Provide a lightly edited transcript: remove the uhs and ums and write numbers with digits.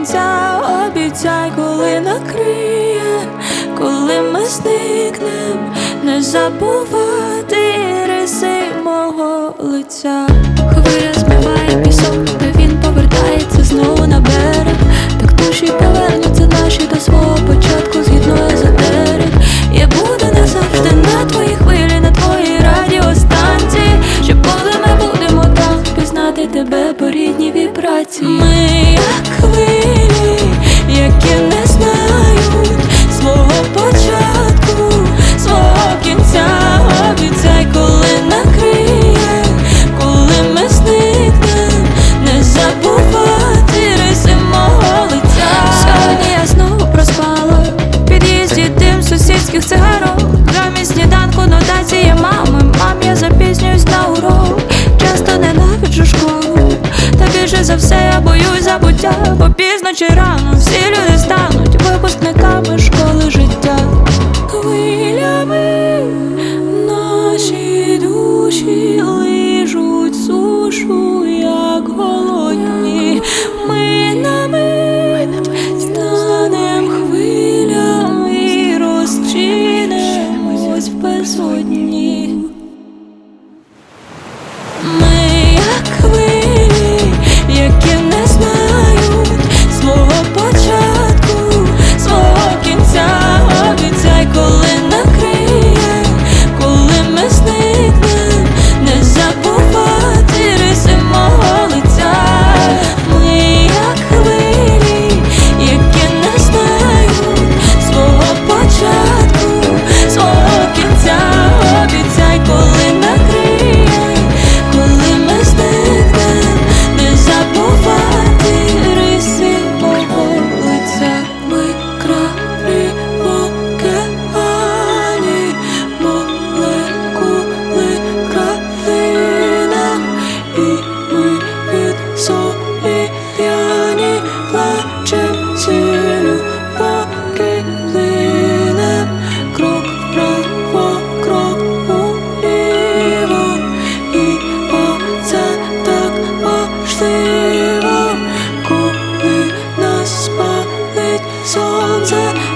кінця. Обіцяй, коли накриє, коли ми зникнем, не забувати риси мого лиця. Хвиля змиває пісок, та він повертається знову на берег. Так душі повернуться наші до свого початку, згідно езотерик. Я буду назавжди на твоїй хвилі, на твоїй радіостанції, щоб коли ми будемо там, пізнати тебе по рідній вібрації. Ми як хвилі, які не знають свого початку, свого кінця. Обіцяй, коли накриє, коли ми зникнем, не забувати риси мого лиця. Сьогодні я знову проспала в під'їзді дим сусідських цигарок. Замість сніданку нотації мами. Мам, я запізнююсь на урок, часто ненавиджу школу. Та більше за все я боюсь забуття, бо пізно чи рано всі люди стануть випускниками школи життя. Хвилями наші душі лижуть сушу, як голодні. Ми на мить станем хвилями і розчинимось в безодні. Ми як хвилі, які не знають свого початку, свого кінця. Обіцяй, коли накриє, коли ми зникнем, не забувати риси мого лиця. Ми як хвилі, які не знають свого початку, свого кінця. Обіцяй, коли накриє, коли ми зникнем, не забувати риси мого лиця. Ми краплі в океані, молекули краплина, і ми від солі п'яні, плачем цілю, поки плинем. Крок вправо, крок уліво, і оце так важливо, коли нас спалить сонце.